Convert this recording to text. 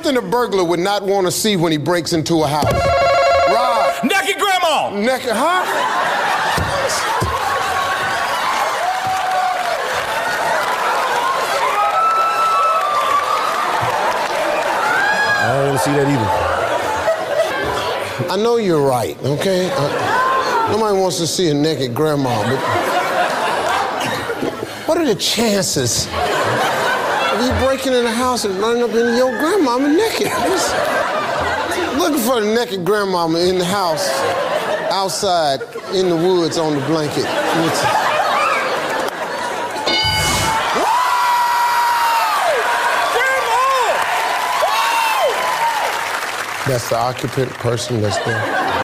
something a burglar would not want to see when he breaks into a house? Rod. Naked grandma. Naked, huh? I don't want to see that either. I know you're right, okay? Nobody wants to see a naked grandma, but what are the chances of you breaking in the house and running up into your grandmama naked? Looking for the naked grandmama in the house, outside, in the woods, on the blanket. That's the occupant person that's there.